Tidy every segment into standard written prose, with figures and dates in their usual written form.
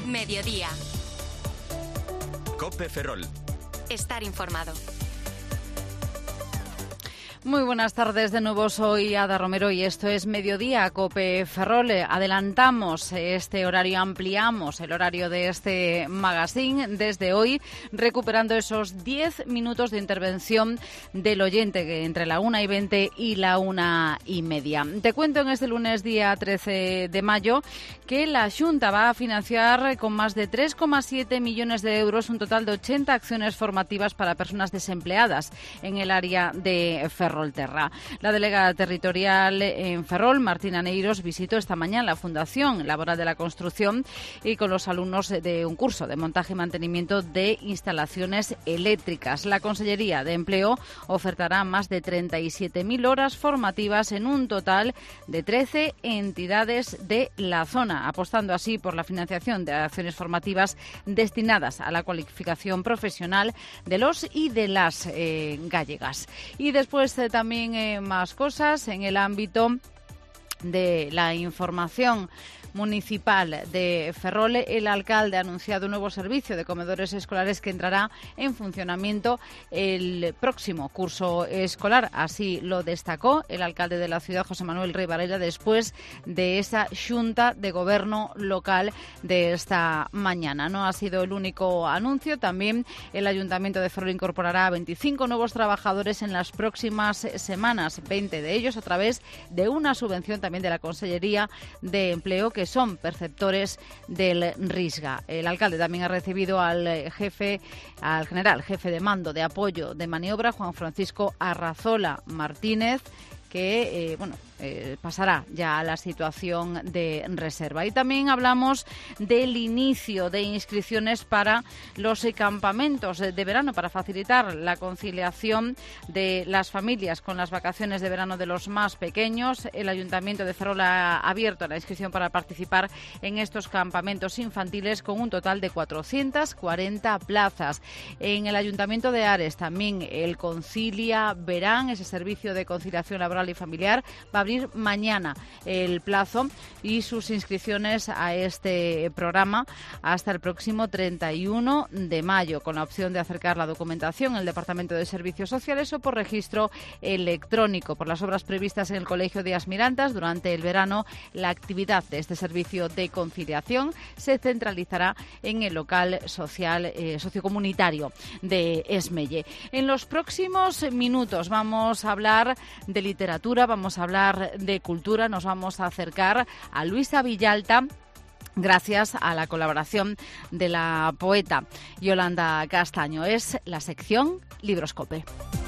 Mediodía. COPE Ferrol. Estar informado. Muy buenas tardes de nuevo, soy Ada Romero y esto es Mediodía, COPE Ferrol. Adelantamos este horario, ampliamos el horario de este magazine desde hoy, recuperando esos 10 minutos de intervención del oyente que entre la 1:20 y la 1:30. Te cuento en este lunes, día 13 de mayo, que la Xunta va a financiar con más de 3,7 millones de euros un total de 80 acciones formativas para personas desempleadas en el área de Ferrolterra. La delegada territorial en Ferrol, Martina Neiros, visitó esta mañana la Fundación Laboral de la Construcción y con los alumnos de un curso de montaje y mantenimiento de instalaciones eléctricas. La Consellería de Empleo ofertará más de 37.000 horas formativas en un total de 13 entidades de la zona, apostando así por la financiación de acciones formativas destinadas a la cualificación profesional de los y de las gallegas. Y después también más cosas en el ámbito de la información municipal de Ferrol. El alcalde ha anunciado un nuevo servicio de comedores escolares que entrará en funcionamiento el próximo curso escolar. Así lo destacó el alcalde de la ciudad, José Manuel Rey Varela, después de esa Xunta de Gobierno local de esta mañana. No ha sido el único anuncio. También el Ayuntamiento de Ferrol incorporará a 25 nuevos trabajadores en las próximas semanas, 20 de ellos a través de una subvención también de la Consellería de Empleo, que son perceptores del RISGA. El alcalde también ha recibido al general jefe de mando de apoyo de maniobra, Juan Francisco Arrazola Martínez, que pasará ya a la situación de reserva. Y también hablamos del inicio de inscripciones para los campamentos de verano para facilitar la conciliación de las familias con las vacaciones de verano de los más pequeños. El Ayuntamiento de Ferrol ha abierto la inscripción para participar en estos campamentos infantiles con un total de 440 plazas. En el Ayuntamiento de Ares también el Concilia Verán, ese servicio de conciliación laboral y familiar, va a abrir mañana el plazo y sus inscripciones a este programa hasta el próximo 31 de mayo, con la opción de acercar la documentación en el Departamento de Servicios Sociales o por registro electrónico. Por las obras previstas en el Colegio de Asmirantas durante el verano, la actividad de este servicio de conciliación se centralizará en el local social sociocomunitario de Esmelle. En los próximos minutos vamos a hablar de literatura, vamos a hablar de cultura, nos vamos a acercar a Luisa Villalta, gracias a la colaboración de la poeta Yolanda Castaño. Es la sección Libroscope.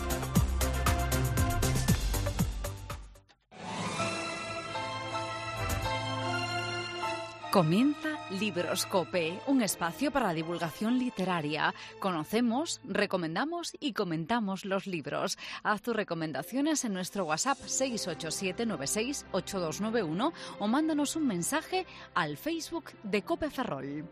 Comienza Libroscope, un espacio para la divulgación literaria. Conocemos, recomendamos y comentamos los libros. Haz tus recomendaciones en nuestro WhatsApp 687968291 o mándanos un mensaje al Facebook de COPE Ferrol.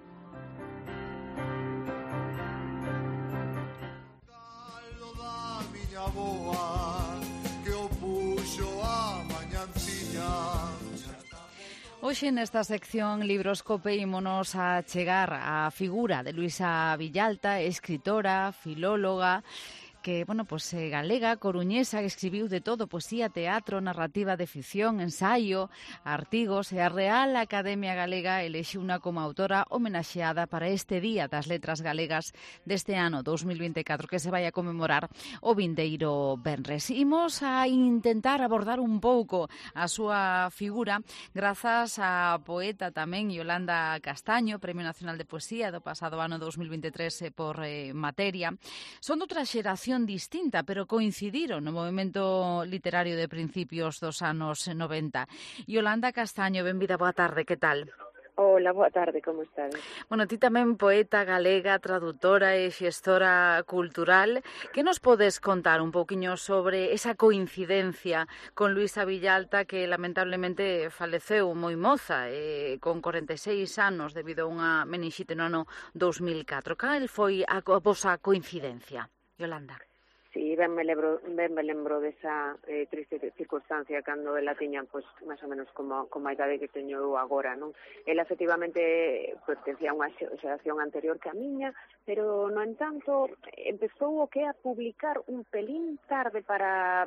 Hoxe nesta sección Libroscope ímonos a chegar á figura de Luisa Villalta, escritora, filóloga, que, galega, coruñesa, que escribiu de todo, poesía, teatro, narrativa de ficción, ensaio, artigos, e a Real Academia Galega elexiuna como autora homenaxeada para este Día das Letras Galegas deste ano 2024, que se vai a conmemorar o vindeiro venres. Imos a intentar abordar un pouco a súa figura grazas á poeta tamén Yolanda Castaño, Premio Nacional de Poesía do pasado ano 2023 por materia. Son doutra xeración distinta, pero coincidiron no movimento literario de principios dos anos 90. Yolanda Castaño, benvida, boa tarde, que tal? Hola, boa tarde, como estás? Ti tamén poeta galega, traductora e xestora cultural. Que nos podes contar un pouquiño sobre esa coincidencia con Luisa Villalta, que lamentablemente faleceu moi moza, con 46 anos, debido a unha menixite no ano 2004. Cal foi a vosa coincidencia, Yolanda? Sí, Sí, ben me lembro desa triste circunstancia cando ela tiña, pois, máis ou menos como a idade que teño eu agora, non? Ela, efectivamente, pertencía a unha xeración anterior que a miña, pero, no entanto, empezou o que a publicar un pelín tarde para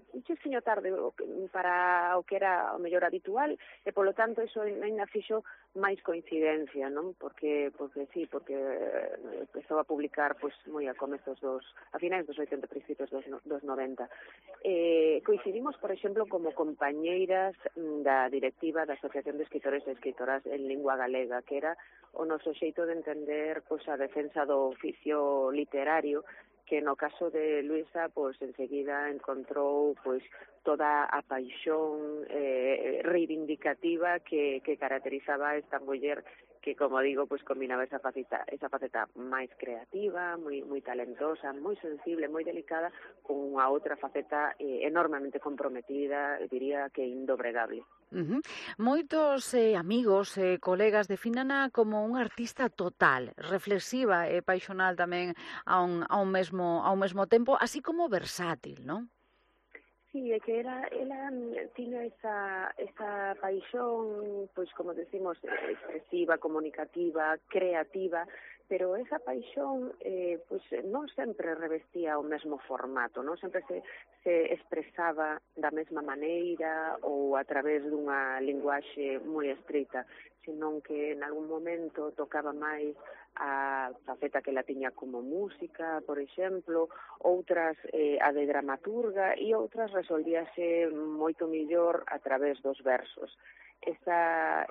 o que era o mellor habitual, e, polo tanto, iso ainda fixo máis coincidencia, non? Porque empezou a publicar, pois, moi a finais dos 80, principios dos 90. Coincidimos, por exemplo, como compañeiras da directiva da Asociación de Escritores e Escritoras en Lingua Galega, que era o noso xeito de entender, pois, a defensa do oficio literario, que no caso de Luisa, pois, enseguida encontrou, pois, toda a paixón reivindicativa que caracterizaba a esta muller que, como digo, pues combinaba esa faceta máis creativa, moi talentosa, moi sensible, moi delicada, con unha outra faceta enormemente comprometida, diría que indobregable. Moitos amigos, colegas definana como unha artista total, reflexiva e paixonal tamén ao mesmo tempo, así como versátil, non? Sí, é que ela tiña esa paixón, pois, como decimos, expresiva, comunicativa, creativa, pero esa paixón pois non sempre revestía o mesmo formato, non sempre se expresaba da mesma maneira ou a través dunha linguaxe moi estrita, senón que en algún momento tocaba máis a faceta que la tiña como música, por exemplo, outras a de dramaturga e outras resolvíase moito millor a través dos versos. Esa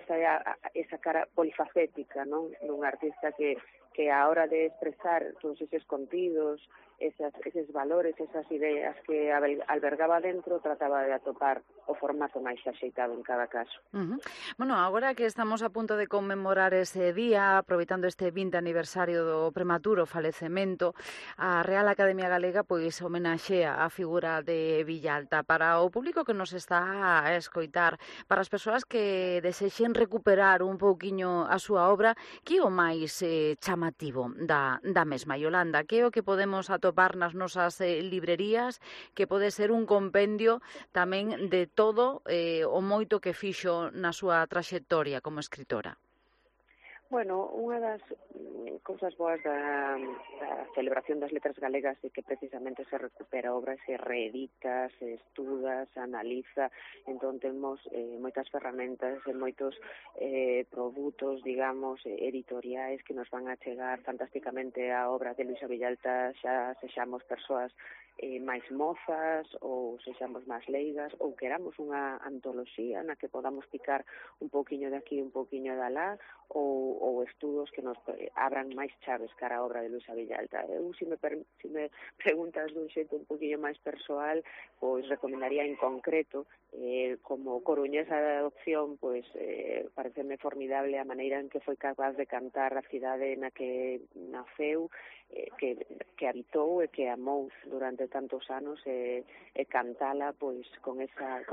cara polifacética, non, dun artista que a hora de expresar todos eses contidos, eses valores, esas ideas que albergaba dentro, trataba de atopar o formato máis axeitado en cada caso. Bueno, agora que estamos a punto de conmemorar ese día, aproveitando este 20 aniversario do prematuro falecemento, a Real Academia Galega pois homenaxea a figura de Villalta. Para o público que nos está a escoitar, para as persoas que desexen recuperar un pouquiño a súa obra, que é o máis chamativo da mesma, Yolanda? Que é o que podemos atopar nas nosas librerías, que pode ser un compendio tamén de todo o moito que fixo na súa traxectoria como escritora? Bueno, unha das cousas boas da celebración das letras galegas é que precisamente se recupera obra, se reedita, se estuda, se analiza, entón temos moitas ferramentas e moitos produtos, digamos, editoriais que nos van a chegar fantásticamente a obra de Luisa Villalta, xa sexamos persoas máis mozas ou sexamos máis leigas ou queramos unha antoloxía na que podamos picar un pouquiño de aquí, un pouquiño de alá ou estudos que nos abran máis chaves cara a obra de Luisa Villalta. Eu, se me preguntas dun xeito un pouquiño máis persoal, pois recomendaría en concreto como coruñesa de adopción, pois pareceme formidable a maneira en que foi capaz de cantar a cidade na que naceu, que habitou e que amou durante tantos anos e cantala pois con esa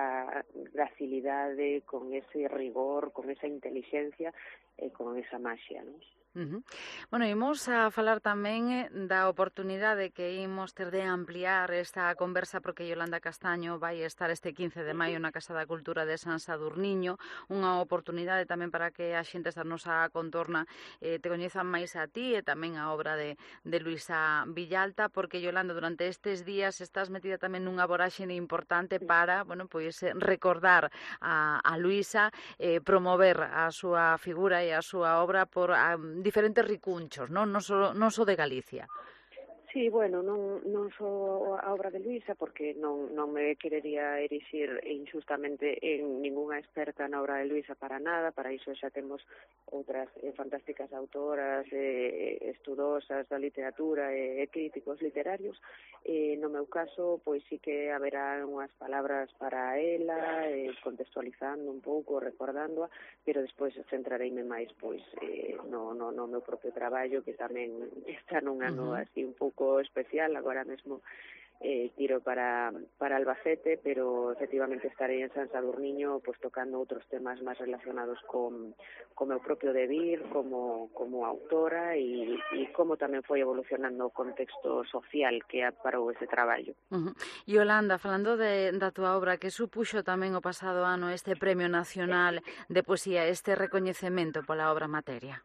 gracilidade, con ese rigor, con esa inteligencia e con esa maxia, non? Bueno, imos a falar tamén da oportunidade que imos ter de ampliar esta conversa porque Yolanda Castaño vai estar este 15 de maio na Casa da Cultura de San Sadurniño, unha oportunidade tamén para que a xente da nosa contorna te coñezan máis a ti e tamén a obra de Luisa Villalta, porque Yolanda, durante estes días estás metida tamén nunha voráxene importante para, bueno, pois recordar a Luisa, promover a súa figura e a súa obra por diferentes ricunchos, non só de Galicia. Sí, bueno, non só a obra de Luisa, porque non me querería erixir injustamente en ningunha experta na obra de Luisa para nada, para iso xa temos outras fantásticas autoras, estudosas da literatura e críticos literarios. No meu caso, pois sí que haberá unhas palabras para ela, contextualizando un pouco, recordándoa, pero despois centrareime máis pois no meu propio traballo, que tamén está nun ano así un pouco especial agora mesmo. tiro para Albacete, pero efectivamente estarei en San Sadurniño pues tocando outros temas máis relacionados con o meu propio devir como autora e como tamén foi evolucionando o contexto social que aparou ese traballo. Yolanda, falando da túa obra, que supuxo tamén o pasado ano este Premio Nacional de Poesía, este recoñecemento pola obra materia?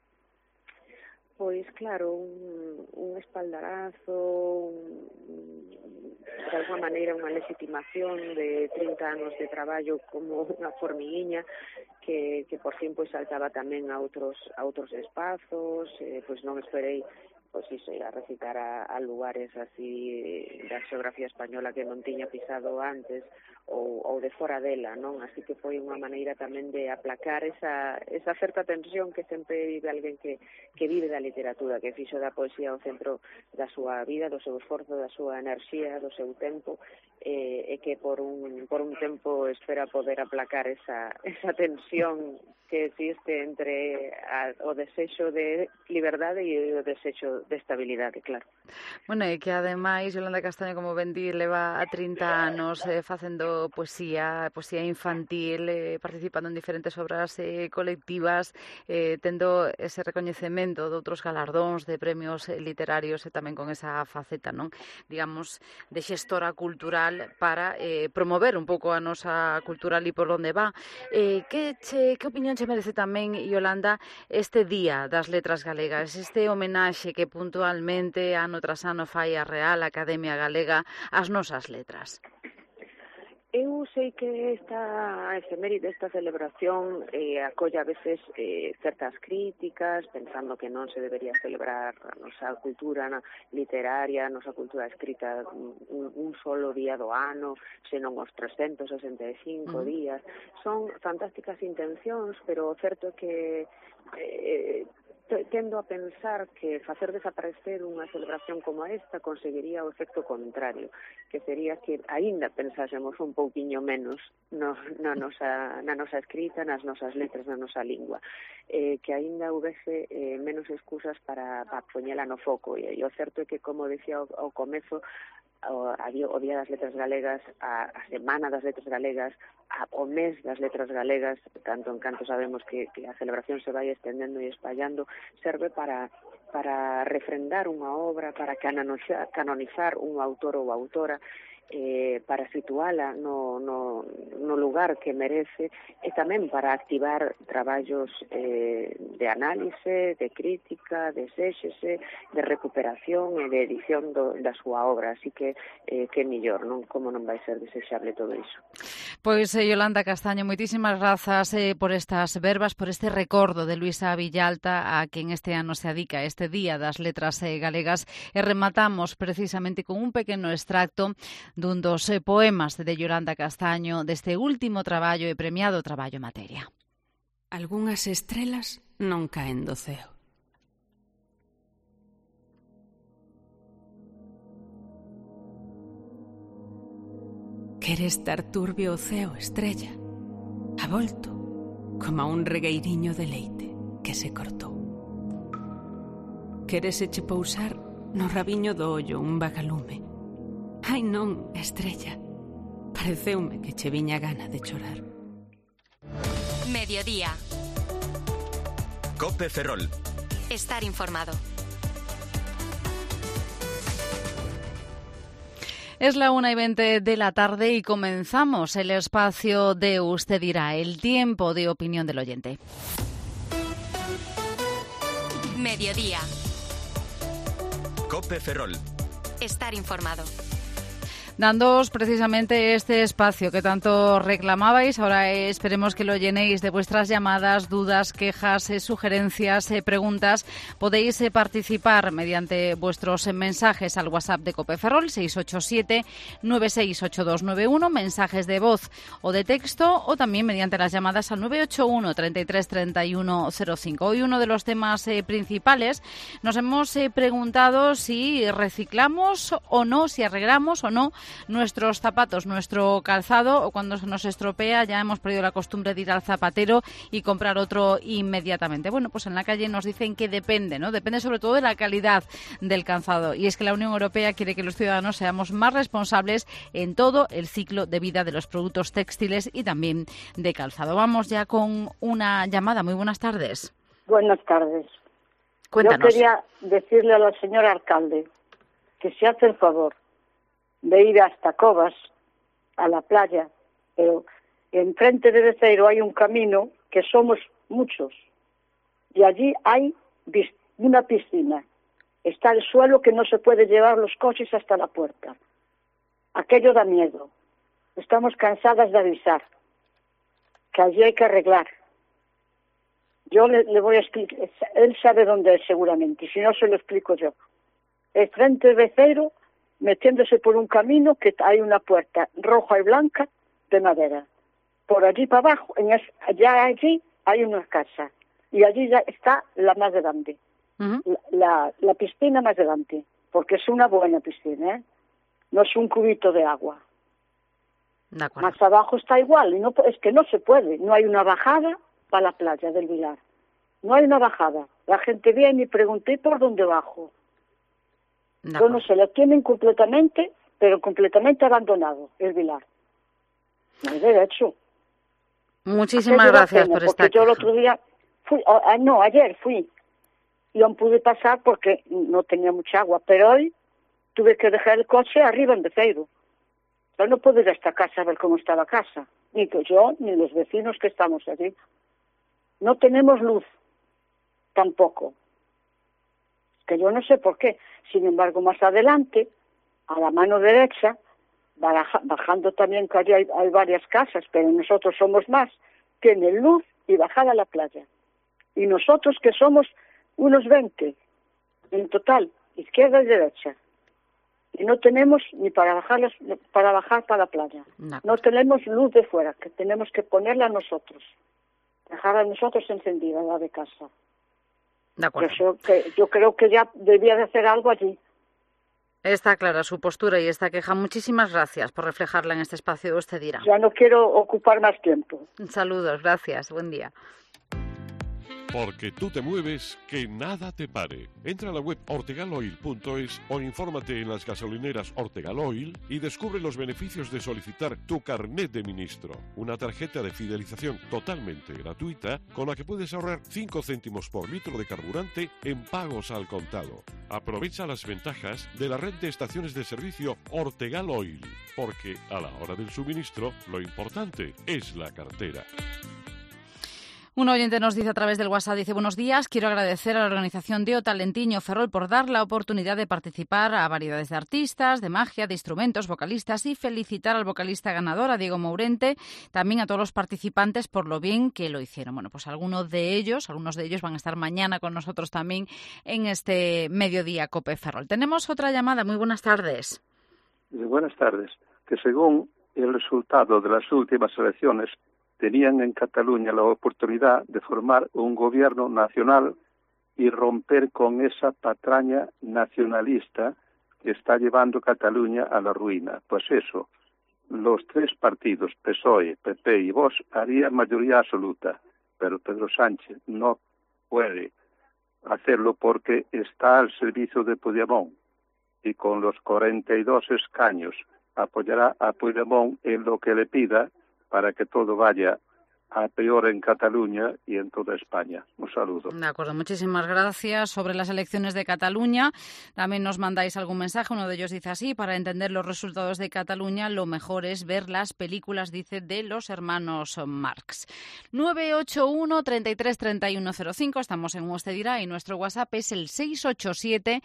Pois claro, un espaldarazo, de alguma maneira unha legitimación de 30 anos de traballo como unha formiguiña que por fin pois saltaba tamén a outros espazos, pois non esperei pois iso, a recitar a lugares así da xeografía española que non tiña pisado antes ou de fora dela, non? Así que foi unha maneira tamén de aplacar esa certa tensión que sempre vive alguén que vive da literatura, que fixo da poesía o centro da súa vida, do seu esforzo, da súa enerxía, do seu tempo, e que por un tempo espera poder aplacar esa tensión que existe entre o desexo de liberdade e o desexo de estabilidade, claro. Bueno, e que ademais Yolanda Castaño, como ben di, leva a 30 anos facendo poesía infantil, participando en diferentes obras colectivas, tendo ese recoñecemento de outros galardóns, de premios literarios e tamén con esa faceta, non? Digamos, de xestora cultural para promover un pouco a nosa cultura ali por onde va. Que opinión che merece tamén, Yolanda, este Día das Letras Galegas, este homenaxe que puntualmente ano tras ano fai a Real Academia Galega ás nosas letras? Eu sei que esta efeméride, esta celebración acolle a veces certas críticas, pensando que non se debería celebrar a nosa cultura literaria, a nosa cultura escrita un solo día do ano, senón os 365 días. Son fantásticas intencións, pero o certo é que tendo a pensar que facer desaparecer unha celebración como esta conseguiría o efecto contrario, que sería que aínda pensásemos un pouquiño menos na nosa escrita, nas nosas letras, na nosa lingua, que aínda houvese menos excusas para poñela no foco, e o certo é que, como decía ao comezo, o Día das Letras Galegas, a Semana das Letras Galegas, o mes das Letras Galegas, tanto en canto sabemos que a celebración se vai estendendo e espallando, serve para refrendar unha obra, para canonizar un autor ou autora, para situala no lugar que merece, e tamén para activar traballos de análise, de crítica, de exéxese, de recuperación e de edición da súa obra. Así que mellor, non? Como non vai ser desexable todo iso? Pois, Yolanda Castaño, moitísimas grazas por estas verbas, por este recordo de Luisa Villalta, a quen este ano se adica este Día das Letras Galegas, e rematamos precisamente con un pequeno extracto dun dos poemas de Yolanda Castaño deste último traballo e premiado traballo materia. Algunhas estrelas non caen do ceo. Quere estar turbio o ceo, estrella, avolto como un regueiriño de leite que se cortou. Queres eche pousar no rabiño do ollo un vagalume. Ai non, estrella, pareceume que che viña gana de chorar. Mediodía. COPE Ferrol. Estar informado. Es la 1:20 de la tarde y comenzamos el espacio de Usted dirá, el tiempo de opinión del oyente. Mediodía. COPE Ferrol. Estar informado. Dándoos precisamente este espacio que tanto reclamabais, ahora esperemos que lo llenéis de vuestras llamadas, dudas, quejas, sugerencias, preguntas. Podéis participar mediante vuestros mensajes al WhatsApp de COPE Ferrol, 687-968291, mensajes de voz o de texto, o también mediante las llamadas al 981 33 31 05. Hoy uno de los temas principales, nos hemos preguntado si reciclamos o no, si arreglamos o no nuestros zapatos, nuestro calzado, o cuando se nos estropea ya hemos perdido la costumbre de ir al zapatero y comprar otro inmediatamente. Bueno, pues en la calle nos dicen que depende, ¿no? Depende sobre todo de la calidad del calzado. Y es que la Unión Europea quiere que los ciudadanos seamos más responsables en todo el ciclo de vida de los productos textiles y también de calzado. Vamos ya con una llamada. Muy buenas tardes. Buenas tardes. Cuéntanos. Yo quería decirle al señor alcalde que se hace el favor de ir hasta Cobas, a la playa, pero enfrente de Beceiro hay un camino que somos muchos y allí hay una piscina. Está el suelo que no se puede llevar los coches hasta la puerta. Aquello da miedo. Estamos cansadas de avisar que allí hay que arreglar. Yo le voy a explicar, él sabe dónde es seguramente, y si no se lo explico yo. Es frente de Beceiro, metiéndose por un camino que hay una puerta roja y blanca de madera. Por allí para abajo, ya allí hay una casa, y allí ya está la más grande, la piscina más grande, porque es una buena piscina, ¿eh? No es un cubito de agua. Más abajo está igual, y no, es que no se puede, no hay una bajada para la playa del Vilar. No hay una bajada. La gente viene y pregunta, ¿y por dónde bajo? Yo no sé, lo tienen completamente, pero completamente abandonado, el Vilar. No hay derecho. Muchísimas gracias por esta porque yo el otro día ayer fui y aún pude pasar porque no tenía mucha agua, pero hoy tuve que dejar el coche arriba en Beceiro. Yo no puedo ir a esta casa a ver cómo está la casa, ni yo ni los vecinos que estamos allí. No tenemos luz, tampoco. Que yo no sé por qué. Sin embargo, más adelante, a la mano derecha, bajando también, que allí hay varias casas, pero nosotros somos más, tienen luz y bajada a la playa. Y nosotros que somos unos 20 en total, izquierda y derecha. Y no tenemos ni para bajar para la playa. No tenemos luz de fuera, que tenemos que ponerla nosotros. Dejar a nosotros encendida la de casa. De acuerdo. Yo creo que ya debía de hacer algo allí. Está clara su postura y esta queja. Muchísimas gracias por reflejarla en este espacio de Usted Dirá. Ya no quiero ocupar más tiempo. Saludos, gracias. Buen día. Porque tú te mueves, que nada te pare. Entra a la web ortegaloil.es o infórmate en las gasolineras Ortegal Oil y descubre los beneficios de solicitar tu carnet de ministro. Una tarjeta de fidelización totalmente gratuita con la que puedes ahorrar 5 céntimos por litro de carburante en pagos al contado. Aprovecha las ventajas de la red de estaciones de servicio Ortegal Oil, porque a la hora del suministro lo importante es la cartera. Un oyente nos dice a través del WhatsApp, dice: buenos días, quiero agradecer a la organización de O Talentiño Ferrol por dar la oportunidad de participar a variedades de artistas, de magia, de instrumentos, vocalistas y felicitar al vocalista ganador, a Diego Mourente, también a todos los participantes por lo bien que lo hicieron. Bueno, pues algunos de ellos van a estar mañana con nosotros también en este Mediodía Cope Ferrol. Tenemos otra llamada, muy buenas tardes. Buenas tardes, que según el resultado de las últimas elecciones tenían en Cataluña la oportunidad de formar un gobierno nacional y romper con esa patraña nacionalista que está llevando Cataluña a la ruina. Pues eso, los tres partidos, PSOE, PP y Vox, harían mayoría absoluta, pero Pedro Sánchez no puede hacerlo porque está al servicio de Puigdemont y con los 42 escaños apoyará a Puigdemont en lo que le pida para que todo vaya a peor en Cataluña y en toda España. Un saludo. De acuerdo, muchísimas gracias. Sobre las elecciones de Cataluña, también nos mandáis algún mensaje. Uno de ellos dice así: para entender los resultados de Cataluña, lo mejor es ver las películas, dice, de los hermanos Marx. 981 33 31 05, estamos en Usted Dirá y nuestro WhatsApp es el 687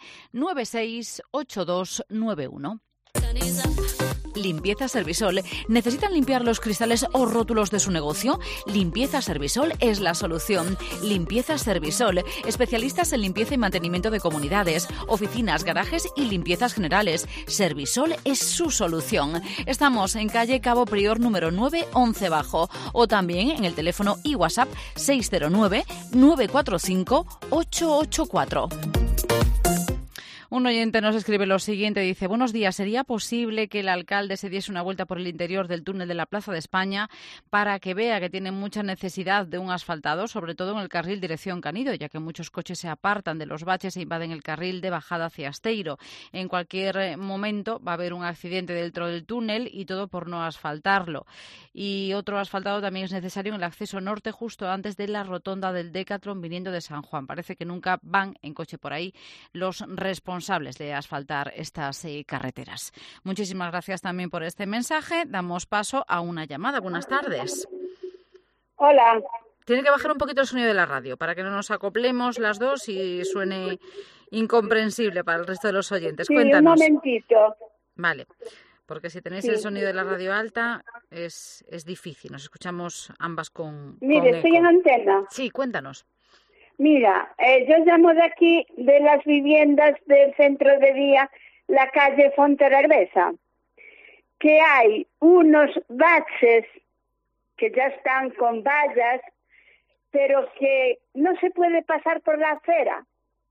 968291. Limpieza Servisol. ¿Necesitan limpiar los cristales o rótulos de su negocio? Limpieza Servisol es la solución. Limpieza Servisol. Especialistas en limpieza y mantenimiento de comunidades, oficinas, garajes y limpiezas generales. Servisol es su solución. Estamos en calle Cabo Prior número 9, 11 Bajo. O también en el teléfono y WhatsApp 609 945 884. Un oyente nos escribe lo siguiente, dice: buenos días, ¿sería posible que el alcalde se diese una vuelta por el interior del túnel de la Plaza de España para que vea que tiene mucha necesidad de un asfaltado, sobre todo en el carril dirección Canido, ya que muchos coches se apartan de los baches e invaden el carril de bajada hacia Esteiro? En cualquier momento va a haber un accidente dentro del túnel y todo por no asfaltarlo. Y otro asfaltado también es necesario en el acceso norte, justo antes de la rotonda del Decathlon viniendo de San Juan. Parece que nunca van en coche por ahí los responsables de asfaltar estas carreteras. Muchísimas gracias también por este mensaje. Damos paso a una llamada. Buenas tardes. Hola. Tiene que bajar un poquito el sonido de la radio para que no nos acoplemos las dos y suene incomprensible para el resto de los oyentes. Sí, Cuéntanos. un momentito. Vale, porque si tenéis el sonido de la radio alta es difícil. Nos escuchamos ambas con Mire, estoy en antena. Sí, cuéntanos. Mira, yo llamo de aquí, de las viviendas del centro de día, la calle Fonteragresa, que hay unos baches que ya están con vallas, pero que no se puede pasar por la acera.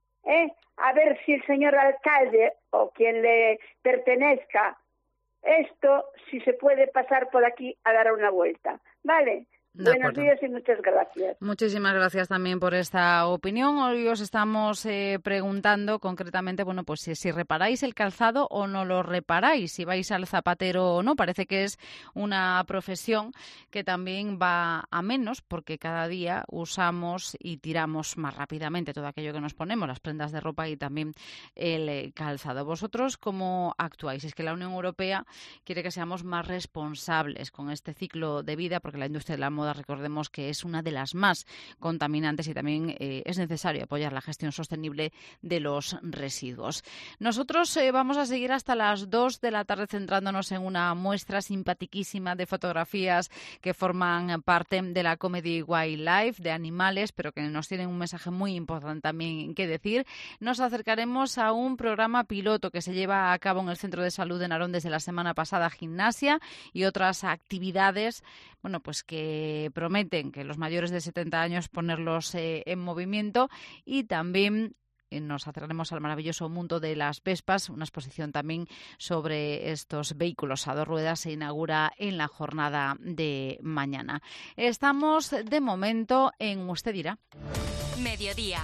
A ver si el señor alcalde o quien le pertenezca esto, si se puede pasar por aquí a dar una vuelta. ¿Vale? Buenos días y muchas gracias. Muchísimas gracias también por esta opinión. Hoy os estamos preguntando concretamente, bueno, pues si reparáis el calzado o no lo reparáis, si vais al zapatero o no. Parece que es una profesión que también va a menos porque cada día usamos y tiramos más rápidamente todo aquello que nos ponemos, las prendas de ropa y también el calzado. ¿Vosotros cómo actuáis? Es que la Unión Europea quiere que seamos más responsables con este ciclo de vida porque la industria de la moda, recordemos que es una de las más contaminantes y también es necesario apoyar la gestión sostenible de los residuos. Nosotros vamos a seguir hasta las 2 de la tarde centrándonos en una muestra simpatiquísima de fotografías que forman parte de la Comedy Wildlife, de animales, pero que nos tienen un mensaje muy importante también que decir. Nos acercaremos a un programa piloto que se lleva a cabo en el Centro de Salud de Narón desde la semana pasada, gimnasia y otras actividades, bueno, pues que prometen que los mayores de 70 años ponerlos en movimiento, y también nos acercaremos al maravilloso mundo de las Vespas. Una exposición también sobre estos vehículos a dos ruedas se inaugura en la jornada de mañana. Estamos de momento en Usted dirá. Mediodía.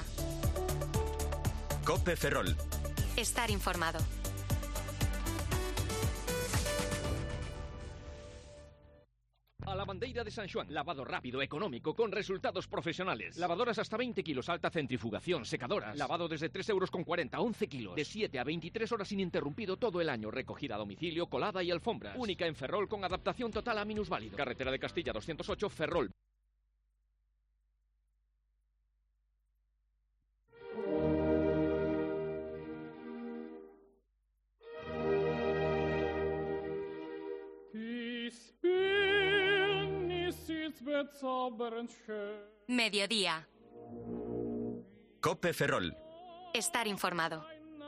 COPE Ferrol. Estar informado. A la Bandeira de San Juan, lavado rápido, económico, con resultados profesionales. Lavadoras hasta 20 kilos, alta centrifugación, secadoras. Lavado desde 3,40 €, 11 kilos. De 7 a 23 horas ininterrumpido todo el año. Recogida a domicilio, colada y alfombras. Única en Ferrol con adaptación total a minusválido. Carretera de Castilla 208, Ferrol. Mediodía. COPE Ferrol. Estar informado.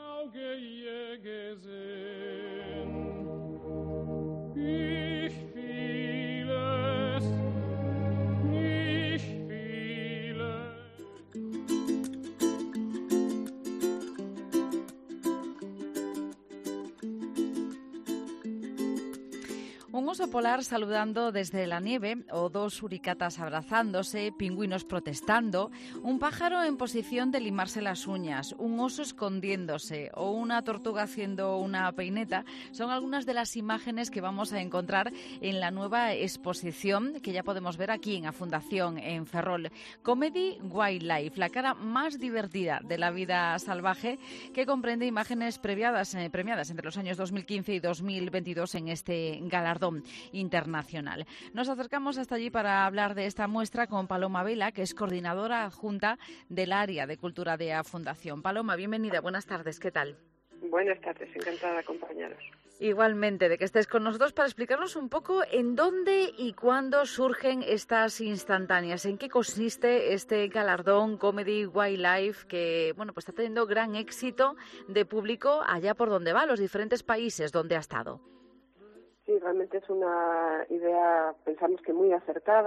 Un oso polar saludando desde la nieve, o dos suricatas abrazándose, pingüinos protestando, un pájaro en posición de limarse las uñas, un oso escondiéndose o una tortuga haciendo una peineta son algunas de las imágenes que vamos a encontrar en la nueva exposición que ya podemos ver aquí en la Fundación en Ferrol. Comedy Wildlife, la cara más divertida de la vida salvaje, que comprende imágenes premiadas entre los años 2015 y 2022 en este galardón internacional. Nos acercamos hasta allí para hablar de esta muestra con Paloma Vela, que es coordinadora adjunta del área de cultura de la Fundación. Paloma, bienvenida, buenas tardes, ¿qué tal? Buenas tardes, encantada de acompañaros. Igualmente, de que estés con nosotros para explicarnos un poco en dónde y cuándo surgen estas instantáneas, en qué consiste este galardón Comedy Wildlife que, bueno, pues está teniendo gran éxito de público allá por donde va, los diferentes países donde ha estado. Sí, realmente es una idea, pensamos que muy acertada,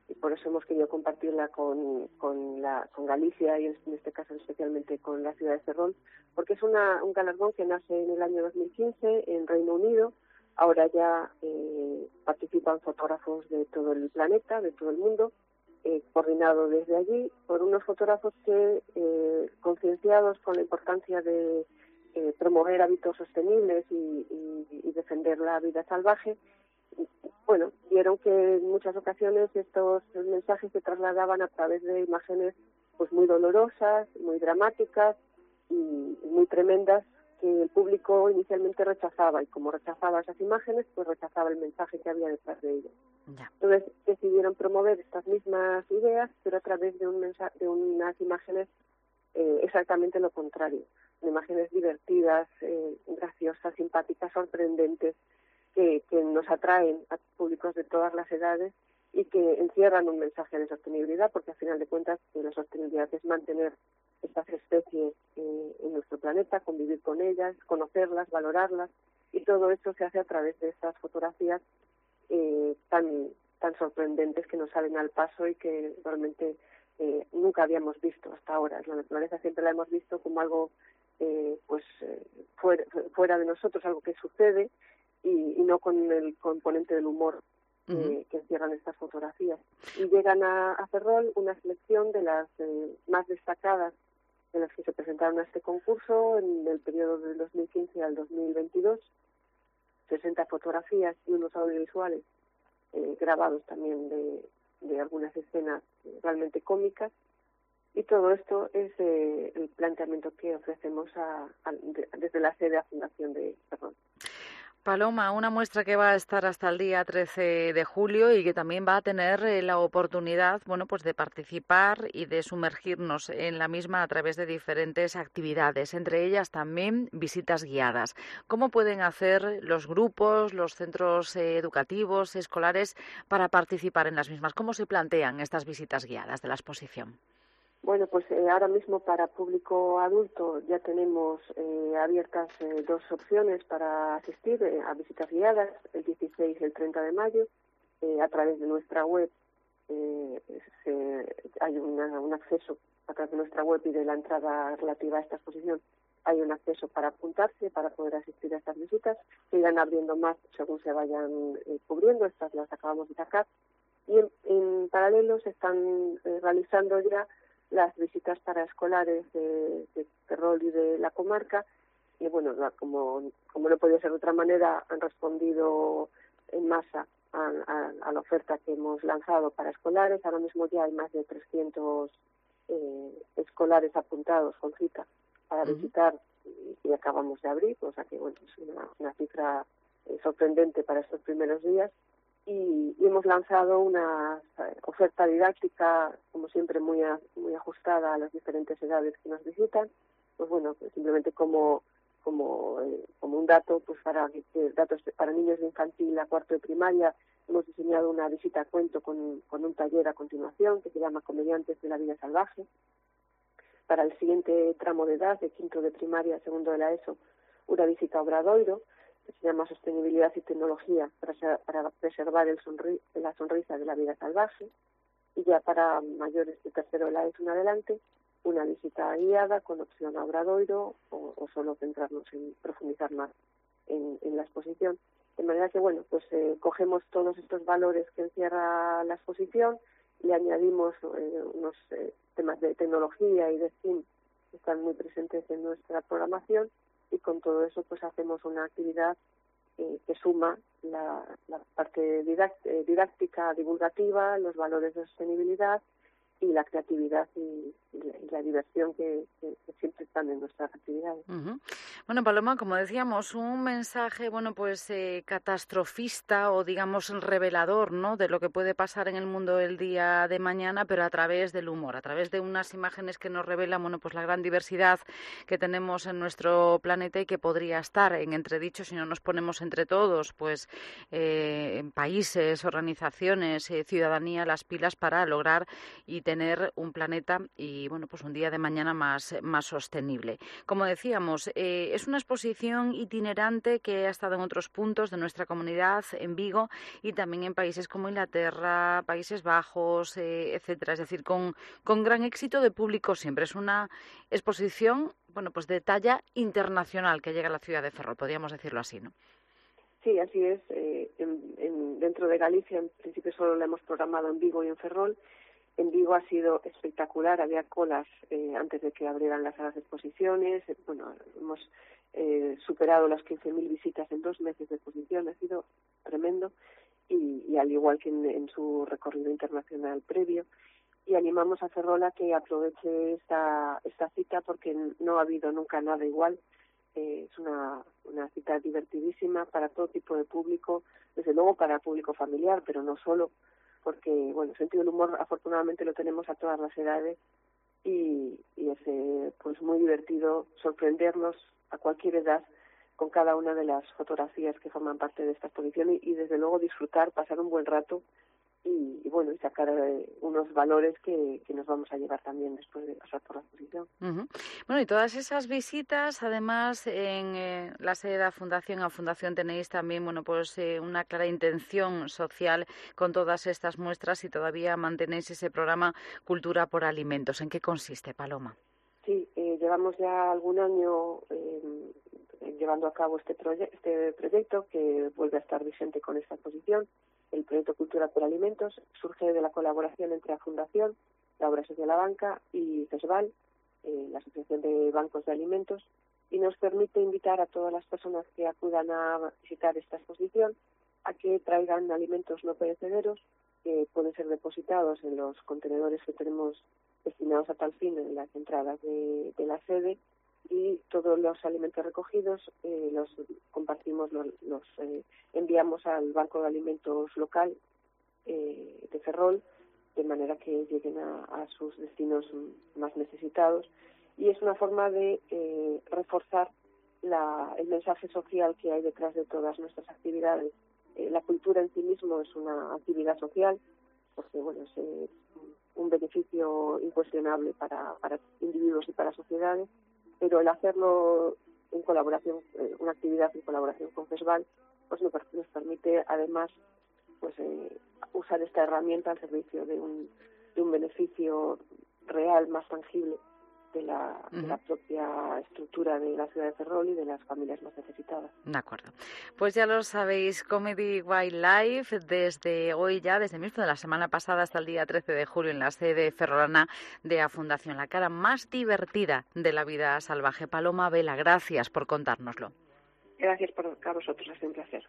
y por eso hemos querido compartirla con Galicia y en este caso especialmente con la ciudad de Ferrol, porque es un galardón que nace en el año 2015 en Reino Unido. Ahora ya participan fotógrafos de todo el planeta, de todo el mundo, coordinado desde allí por unos fotógrafos que, concienciados con la importancia de promover hábitos sostenibles y defender la vida salvaje, bueno, vieron que en muchas ocasiones estos mensajes se trasladaban a través de imágenes pues muy dolorosas, muy dramáticas y muy tremendas, que el público inicialmente rechazaba, y como rechazaba esas imágenes, pues rechazaba el mensaje que había detrás de ellas. Entonces decidieron promover estas mismas ideas, pero a través de unas imágenes exactamente lo contrario, imágenes divertidas, graciosas, simpáticas, sorprendentes, que nos atraen a públicos de todas las edades y que encierran un mensaje de sostenibilidad, porque al final de cuentas la sostenibilidad es mantener estas especies en nuestro planeta, convivir con ellas, conocerlas, valorarlas, y todo esto se hace a través de estas fotografías tan sorprendentes que nos salen al paso y que realmente nunca habíamos visto hasta ahora. La naturaleza siempre la hemos visto como algo fuera de nosotros, algo que sucede, y no con el componente del humor que encierran estas fotografías. Y llegan a Ferrol una selección de las más destacadas de las que se presentaron a este concurso en el periodo del 2015 al 2022, 60 fotografías y unos audiovisuales grabados también de algunas escenas realmente cómicas, y todo esto es el planteamiento que ofrecemos desde la sede de la Fundación de Ferrol. Paloma, una muestra que va a estar hasta el día 13 de julio y que también va a tener la oportunidad, pues de participar y de sumergirnos en la misma a través de diferentes actividades, entre ellas también visitas guiadas. ¿Cómo pueden hacer los grupos, los centros educativos, escolares para participar en las mismas? ¿Cómo se plantean estas visitas guiadas de la exposición? Bueno, pues ahora mismo para público adulto ya tenemos abiertas dos opciones para asistir a visitas guiadas, el 16 y el 30 de mayo. A través de nuestra web hay un acceso, a través de nuestra web y de la entrada relativa a esta exposición, hay un acceso para apuntarse, para poder asistir a estas visitas, que irán abriendo más según se vayan cubriendo. Estas las acabamos de sacar. Y en paralelo se están realizando ya las visitas para escolares de Ferrol y de la comarca, y bueno, como no podía ser de otra manera, han respondido en masa a la oferta que hemos lanzado para escolares. Ahora mismo ya hay más de 300 escolares apuntados con cita para visitar, y acabamos de abrir, o sea que bueno, es una cifra sorprendente para estos primeros días. Y hemos lanzado una oferta didáctica, como siempre, muy ajustada a las diferentes edades que nos visitan. Pues bueno, simplemente como un dato, pues datos para niños de infantil a cuarto de primaria, hemos diseñado una visita a cuento con un taller a continuación que se llama Comediantes de la Vida Salvaje. Para el siguiente tramo de edad, de quinto de primaria, segundo de la ESO, una visita a Obradoiro, que se llama Sostenibilidad y Tecnología para preservar la sonrisa de la vida salvaje. Y ya para mayores de tercero de la ESO en adelante, una visita guiada con opción a Obradoiro o solo centrarnos en profundizar más en la exposición. De manera que, bueno, pues cogemos todos estos valores que encierra la exposición, le añadimos unos temas de tecnología y de STEAM que están muy presentes en nuestra programación, y con todo eso pues hacemos una actividad que suma la parte didáctica, divulgativa, los valores de sostenibilidad y la creatividad y la diversión que siempre están en nuestras actividades. Bueno, Paloma, como decíamos, un mensaje, catastrofista o, digamos, revelador, ¿no?, de lo que puede pasar en el mundo el día de mañana, pero a través del humor, a través de unas imágenes que nos revelan, la gran diversidad que tenemos en nuestro planeta y que podría estar en entredicho si no nos ponemos entre todos, en países, organizaciones, ciudadanía, las pilas para lograr y tener un planeta y, un día de mañana más sostenible. Como decíamos, es una exposición itinerante que ha estado en otros puntos de nuestra comunidad, en Vigo, y también en países como Inglaterra, Países Bajos, etcétera. Es decir, con gran éxito de público siempre. Es una exposición, bueno, pues de talla internacional que llega a la ciudad de Ferrol, podríamos decirlo así, ¿no? Sí, así es. Dentro de Galicia, en principio solo la hemos programado en Vigo y en Ferrol. En Vigo ha sido espectacular, había colas antes de que abrieran las salas de exposiciones. Bueno, hemos superado las 15.000 visitas en 2 meses de exposición, ha sido tremendo, y al igual que en su recorrido internacional previo. Y animamos a Ferrol a que aproveche esta cita porque no ha habido nunca nada igual. Es una cita divertidísima para todo tipo de público, desde luego para público familiar, pero no solo, porque bueno, el sentido del humor afortunadamente lo tenemos a todas las edades y es pues muy divertido sorprendernos a cualquier edad con cada una de las fotografías que forman parte de esta exposición y desde luego disfrutar, pasar un buen rato y bueno, y sacar unos valores que nos vamos a llevar también después de pasar por la exposición. Uh-huh. Bueno, y todas esas visitas, además, en la sede de la Fundación, a Fundación tenéis también, bueno, pues una clara intención social con todas estas muestras y todavía mantenéis ese programa Cultura por Alimentos. ¿En qué consiste, Paloma? Sí, llevamos ya algún año llevando a cabo este proyecto que vuelve a estar vigente con esta exposición. El proyecto Cultura por Alimentos surge de la colaboración entre la Fundación, la Obra Social La Banca y CESVAL, la Asociación de Bancos de Alimentos, y nos permite invitar a todas las personas que acudan a visitar esta exposición a que traigan alimentos no perecederos que pueden ser depositados en los contenedores que tenemos destinados a tal fin en las entradas de la sede, y todos los alimentos recogidos los compartimos, los enviamos al Banco de Alimentos local de Ferrol, de manera que lleguen a sus destinos más necesitados. Y es una forma de reforzar el mensaje social que hay detrás de todas nuestras actividades. La cultura en sí mismo es una actividad social, porque bueno, es un beneficio incuestionable para individuos y para sociedades, pero el hacerlo en colaboración, una actividad en colaboración con CESVAL, pues nos permite además pues usar esta herramienta al servicio de un beneficio real, más tangible de la propia estructura de la ciudad de Ferrol y de las familias más necesitadas. De acuerdo. Pues ya lo sabéis, Comedy Wildlife, desde hoy ya, desde mismo de la semana pasada hasta el día 13 de julio en la sede ferrolana de la Fundación, la cara más divertida de la vida salvaje. Paloma Vela, gracias por contárnoslo. Gracias a vosotros, ha sido un placer.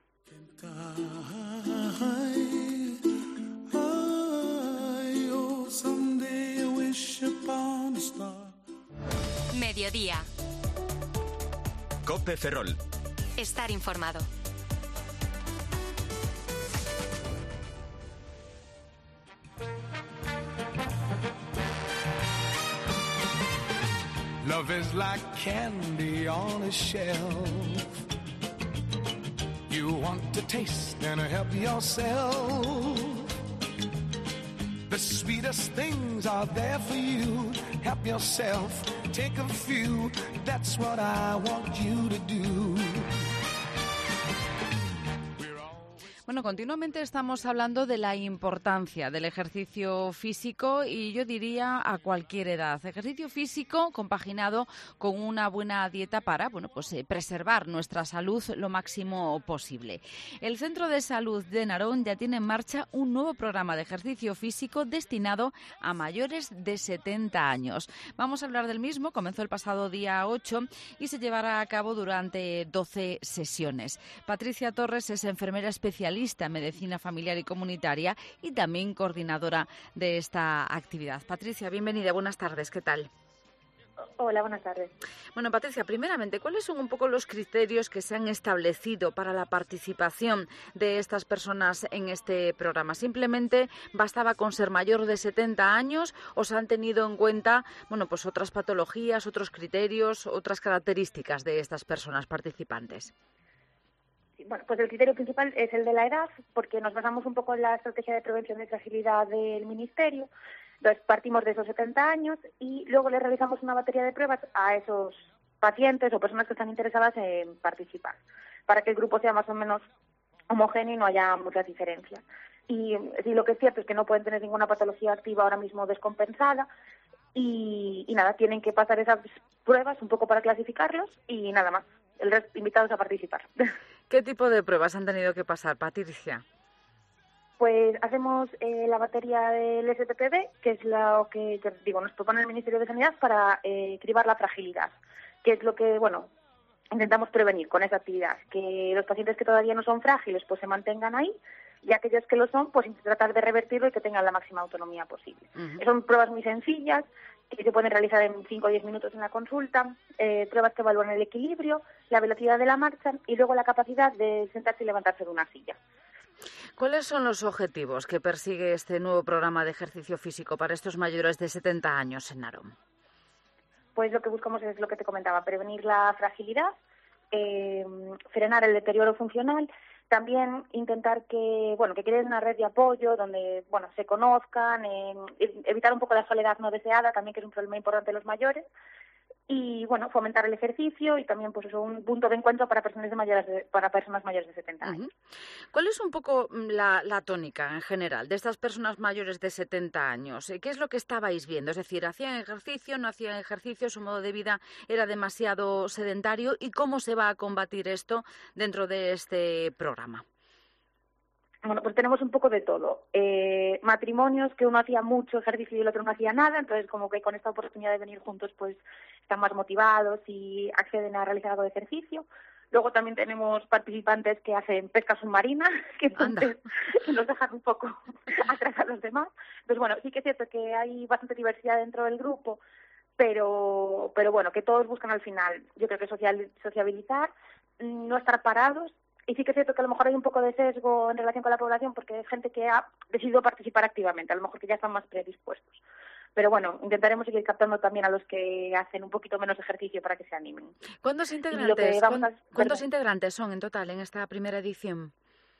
Mediodía. COPE Ferrol. Estar informado. Love is like candy on a shelf. You want to taste and help yourself. The sweetest things are there for you. Help yourself, take a few. That's what I want you to do. Bueno, continuamente estamos hablando de la importancia del ejercicio físico y yo diría a cualquier edad. Ejercicio físico compaginado con una buena dieta para, bueno, pues preservar nuestra salud lo máximo posible. El Centro de Salud de Narón ya tiene en marcha un nuevo programa de ejercicio físico destinado a mayores de 70 años. Vamos a hablar del mismo, comenzó el pasado día 8 y se llevará a cabo durante 12 sesiones. Patricia Torres es enfermera especialista en medicina familiar y comunitaria y también coordinadora de esta actividad. Patricia, bienvenida, buenas tardes, ¿qué tal? Hola, buenas tardes. Bueno, Patricia, primeramente, ¿cuáles son un poco los criterios que se han establecido para la participación de estas personas en este programa? ¿Simplemente bastaba con ser mayor de 70 años o se han tenido en cuenta, bueno, pues otras patologías, otros criterios, otras características de estas personas participantes? Bueno, pues el criterio principal es el de la edad, porque nos basamos un poco en la estrategia de prevención de fragilidad del Ministerio. Entonces partimos de esos 70 años y luego le realizamos una batería de pruebas a esos pacientes o personas que están interesadas en participar, para que el grupo sea más o menos homogéneo y no haya muchas diferencias. Y sí, lo que es cierto es que no pueden tener ninguna patología activa ahora mismo descompensada y nada, tienen que pasar esas pruebas un poco para clasificarlos y nada más. El resto invitados a participar. ¿Qué tipo de pruebas han tenido que pasar, Patricia? Pues hacemos la batería del STPB, que es lo que nos propone el Ministerio de Sanidad para cribar la fragilidad, que es lo que, intentamos prevenir con esa actividad, que los pacientes que todavía no son frágiles pues se mantengan ahí, y aquellos que lo son, pues tratar de revertirlo y que tengan la máxima autonomía posible. Son pruebas muy sencillas, que se pueden realizar en 5 o 10 minutos en la consulta, pruebas que evalúan el equilibrio, la velocidad de la marcha y luego la capacidad de sentarse y levantarse de una silla. ¿Cuáles son los objetivos que persigue este nuevo programa de ejercicio físico para estos mayores de 70 años en Narón? Pues lo que buscamos es lo que te comentaba, prevenir la fragilidad, frenar el deterioro funcional, también intentar que creen una red de apoyo donde, se conozcan, evitar un poco la soledad no deseada, también que es un problema importante de los mayores, y, fomentar el ejercicio y también, un punto de encuentro para personas mayores de 70 años. ¿Cuál es un poco la tónica en general de estas personas mayores de 70 años? ¿Qué es lo que estabais viendo? Es decir, ¿hacían ejercicio, no hacían ejercicio, su modo de vida era demasiado sedentario? ¿Y cómo se va a combatir esto dentro de este programa? Bueno, pues tenemos un poco de todo. Matrimonios que uno hacía mucho ejercicio y el otro no hacía nada, entonces como que con esta oportunidad de venir juntos pues están más motivados y acceden a realizar algo de ejercicio. Luego también tenemos participantes que hacen pesca submarina, que entonces nos dejan un poco atrás a los demás. Entonces sí que es cierto que hay bastante diversidad dentro del grupo, pero que todos buscan al final, yo creo que sociabilizar, no estar parados. Y sí que es cierto que a lo mejor hay un poco de sesgo en relación con la población porque es gente que ha decidido participar activamente, a lo mejor que ya están más predispuestos. Pero intentaremos seguir captando también a los que hacen un poquito menos ejercicio para que se animen. ¿Cuántos integrantes son en total en esta primera edición?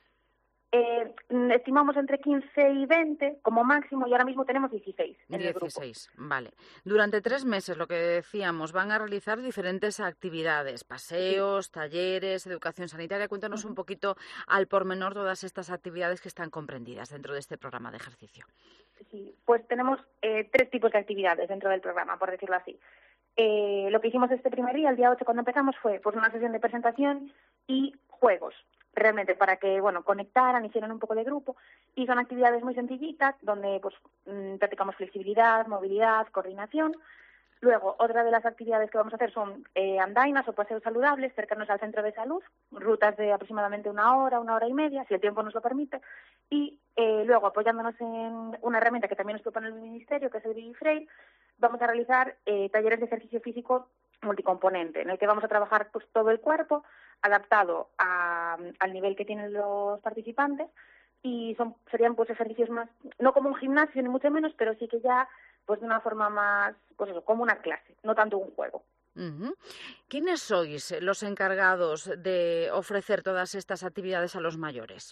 Estimamos entre 15 y 20 como máximo y ahora mismo tenemos 16 en el grupo. 16, vale. Durante 3 meses, lo que decíamos, van a realizar diferentes actividades, paseos, talleres, educación sanitaria. Cuéntanos un poquito al pormenor todas estas actividades que están comprendidas dentro de este programa de ejercicio. Sí, pues tenemos 3 tipos de actividades dentro del programa, por decirlo así. Lo que hicimos este primer día, el día 8 cuando empezamos, fue una sesión de presentación y juegos, realmente para que conectaran, hicieran un poco de grupo, y son actividades muy sencillitas donde practicamos flexibilidad, movilidad, coordinación. Luego, otra de las actividades que vamos a hacer son andainas o paseos saludables cercanos al centro de salud, rutas de aproximadamente 1 hora, 1 hora y media, si el tiempo nos lo permite, y luego apoyándonos en una herramienta que también nos propone el Ministerio, que es el Baby Frail, vamos a realizar talleres de ejercicio físico multicomponente, en el que vamos a trabajar todo el cuerpo adaptado al nivel que tienen los participantes y serían ejercicios más, no como un gimnasio ni mucho menos, pero sí que ya de una forma más, como una clase, no tanto un juego. ¿Quiénes sois los encargados de ofrecer todas estas actividades a los mayores?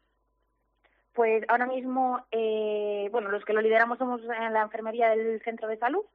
Pues ahora mismo, los que lo lideramos somos en la enfermería del centro de salud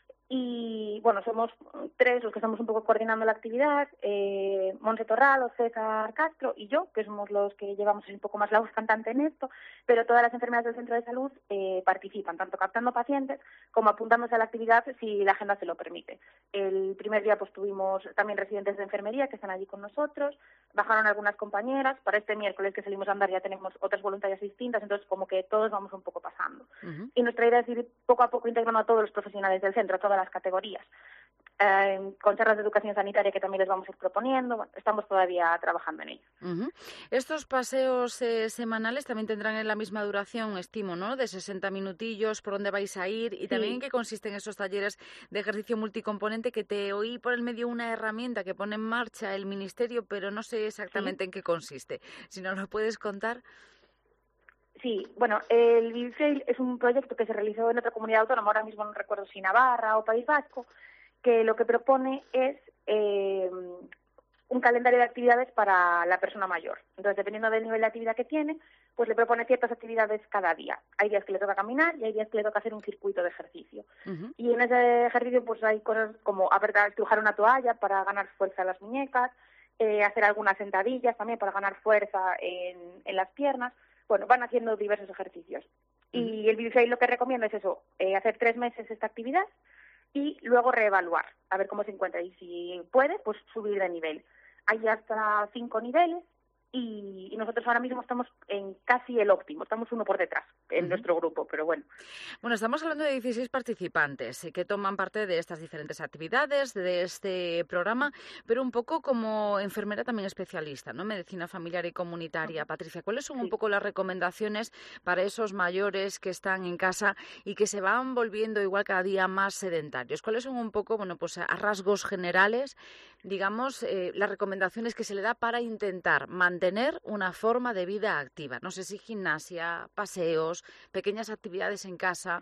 y, somos 3 los que estamos un poco coordinando la actividad, Monse Torrado, César Castro y yo, que somos los que llevamos un poco más la voz cantante en esto, pero todas las enfermeras del centro de salud participan, tanto captando pacientes como apuntándose a la actividad si la agenda se lo permite. El primer día tuvimos también residentes de enfermería que están allí con nosotros, bajaron algunas compañeras, para este miércoles que salimos a andar ya tenemos otras voluntarias distintas, entonces como que todos vamos un poco pasando. Y nuestra idea es ir poco a poco integrando a todos los profesionales del centro, a todas las categorías. Con charlas de educación sanitaria que también les vamos a ir proponiendo, estamos todavía trabajando en ello. Estos paseos semanales también tendrán la misma duración, estimo, ¿no? De 60 minutillos, por dónde vais a ir y también en qué consisten esos talleres de ejercicio multicomponente que te oí por el medio una herramienta que pone en marcha el Ministerio, pero no sé exactamente en qué consiste. Si nos lo puedes contar. Sí, el Baby Frail es un proyecto que se realizó en otra comunidad autónoma, ahora mismo no recuerdo si Navarra o País Vasco, que lo que propone es un calendario de actividades para la persona mayor. Entonces, dependiendo del nivel de actividad que tiene, pues le propone ciertas actividades cada día. Hay días que le toca caminar y hay días que le toca hacer un circuito de ejercicio. Y en ese ejercicio pues hay cosas como estrujar una toalla para ganar fuerza en las muñecas, hacer algunas sentadillas también para ganar fuerza en las piernas. Bueno, van haciendo diversos ejercicios. Y el BB lo que recomienda es eso, hacer 3 meses esta actividad y luego reevaluar, a ver cómo se encuentra. Y si puede, pues subir de nivel. Hay hasta 5 niveles y nosotros ahora mismo estamos en casi el óptimo, estamos uno por detrás en nuestro grupo, pero bueno. Bueno, estamos hablando de 16 participantes que toman parte de estas diferentes actividades, de este programa, pero un poco como enfermera también especialista, ¿no? Medicina familiar y comunitaria. Patricia, ¿cuáles son un poco las recomendaciones para esos mayores que están en casa y que se van volviendo igual cada día más sedentarios? ¿Cuáles son un poco, bueno, pues a rasgos generales, digamos, las recomendaciones que se le da para intentar mantener una forma de vida activa? No sé si gimnasia, paseos, pequeñas actividades en casa,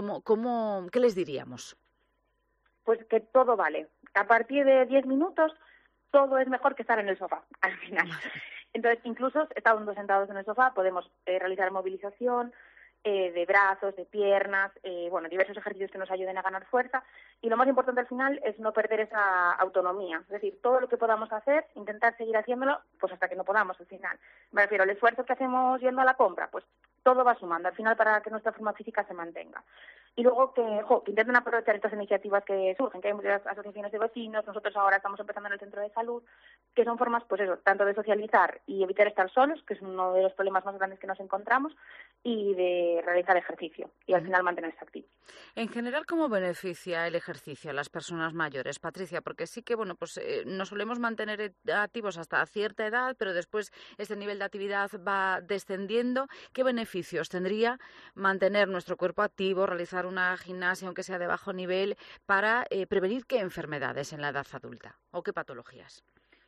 ¿qué les diríamos? Pues que todo vale. A partir de 10 minutos, todo es mejor que estar en el sofá, al final. Entonces, incluso estando sentados en el sofá, podemos realizar movilización de brazos, de piernas, diversos ejercicios que nos ayuden a ganar fuerza. Y lo más importante al final es no perder esa autonomía. Es decir, todo lo que podamos hacer, intentar seguir haciéndolo, pues hasta que no podamos al final. Me refiero al esfuerzo que hacemos yendo a la compra, pues todo va sumando al final para que nuestra forma física se mantenga. Y luego que intenten aprovechar estas iniciativas que surgen, que hay muchas asociaciones de vecinos, nosotros ahora estamos empezando en el centro de salud, que son formas, pues eso, tanto de socializar y evitar estar solos, que es uno de los problemas más grandes que nos encontramos, y de realizar ejercicio y al final mantenerse activo. En general, ¿cómo beneficia el ejercicio a las personas mayores, Patricia? Porque sí que, bueno, pues nos solemos mantener activos hasta cierta edad, pero después este nivel de actividad va descendiendo. ¿Qué beneficios tendría mantener nuestro cuerpo activo, realizar una gimnasia, aunque sea de bajo nivel, para prevenir qué enfermedades en la edad adulta o qué patologías?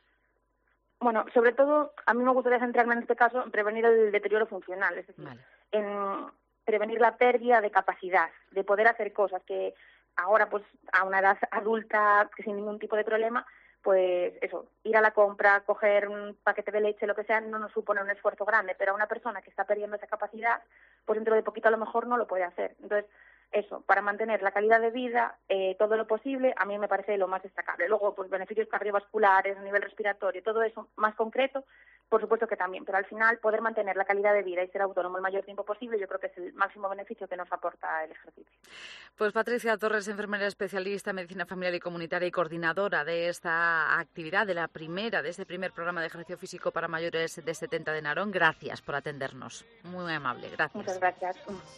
Bueno, sobre todo, a mí me gustaría centrarme en este caso en prevenir el deterioro funcional, es decir, en prevenir la pérdida de capacidad, de poder hacer cosas que ahora, pues, a una edad adulta, que sin ningún tipo de problema, pues eso, ir a la compra, coger un paquete de leche, lo que sea, no nos supone un esfuerzo grande, pero a una persona que está perdiendo esa capacidad, pues dentro de poquito a lo mejor no lo puede hacer. Entonces, eso, para mantener la calidad de vida, todo lo posible, a mí me parece lo más destacable. Luego, pues beneficios cardiovasculares, a nivel respiratorio, todo eso más concreto, por supuesto que también, pero al final poder mantener la calidad de vida y ser autónomo el mayor tiempo posible, yo creo que es el máximo beneficio que nos aporta el ejercicio. Pues Patricia Torres, enfermera especialista en medicina familiar y comunitaria y coordinadora de esta actividad, de este primer programa de ejercicio físico para mayores de 70 de Narón, gracias por atendernos. Muy amable, gracias. Muchas gracias.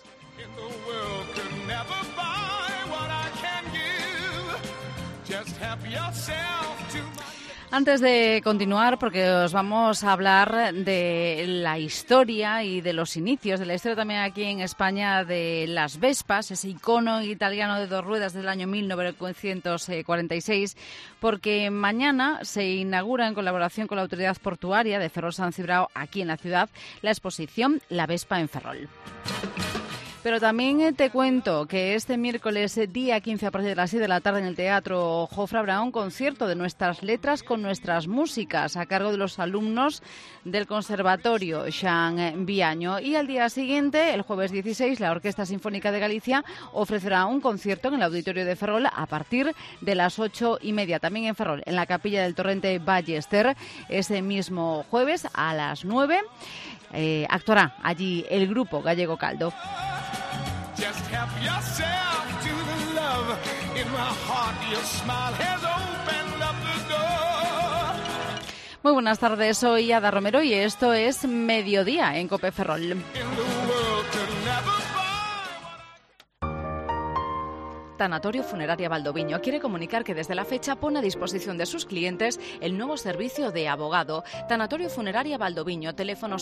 Antes de continuar, porque os vamos a hablar de la historia y de los inicios, de la historia también aquí en España de las Vespas, ese icono italiano de 2 ruedas del año 1946, porque mañana se inaugura en colaboración con la autoridad portuaria de Ferrol San Cibrao, aquí en la ciudad, la exposición La Vespa en Ferrol. Pero también te cuento que este miércoles, día 15, a partir de las 6 de la tarde en el Teatro Jofre, habrá un concierto de nuestras letras con nuestras músicas a cargo de los alumnos del Conservatorio Xan Viaño. Y al día siguiente, el jueves 16, la Orquesta Sinfónica de Galicia ofrecerá un concierto en el Auditorio de Ferrol a partir de las 8:30. También en Ferrol, en la Capilla del Torrente Ballester, ese mismo jueves a las 9. Actuará allí el grupo Gallego Caldo. Just help yourself to the love in my heart. Your smile has opened up the door. Muy buenas tardes, soy Ada Romero y esto es Mediodía en COPE Ferrol. Tanatorio Funeraria Valdoviño quiere comunicar que desde la fecha pone a disposición de sus clientes el nuevo servicio de abogado. Tanatorio Funeraria Valdoviño, teléfono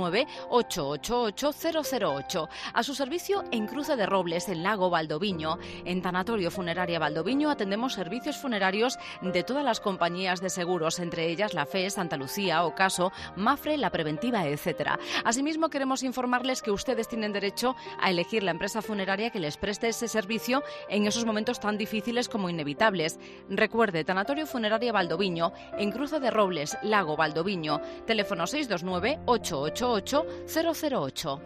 629-888-008. A su servicio en Cruce de Robles, en Lago Valdoviño. En Tanatorio Funeraria Valdoviño atendemos servicios funerarios de todas las compañías de seguros, entre ellas la FE, Santa Lucía, Ocaso, Mafre, La Preventiva, etc. Asimismo, queremos informarles que ustedes tienen derecho a elegir la empresa funeraria que les preste ese servicio en esos momentos tan difíciles como inevitables. Recuerde, Tanatorio Funeraria Valdoviño, en Cruce de Robles, Lago Valdoviño, teléfono 629-888-008.